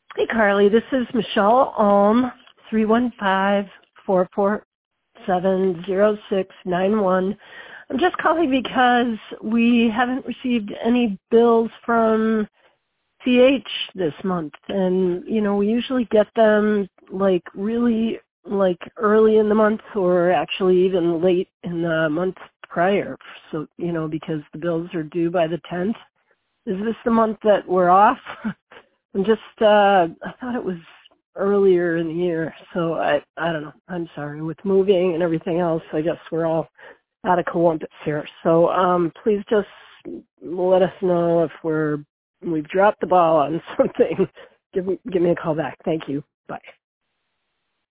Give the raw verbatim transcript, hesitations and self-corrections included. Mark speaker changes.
Speaker 1: Hey, Carly. This is Michelle Alm, three one five, four four seven, zero six nine one. I'm just calling because we haven't received any bills from C H this month. And, you know, we usually get them, like, really, like, early in the month or actually even late in the month prior. So, you know, because the bills are due by the tenth. Is this the month that we're off? I'm just, uh, I thought it was earlier in the year, so I, I don't know. I'm sorry. With moving and everything else, I guess we're all out of Columbus here. So, um, please just let us know if we're, we've dropped the ball on something. Give me, give me a call back. Thank you. Bye.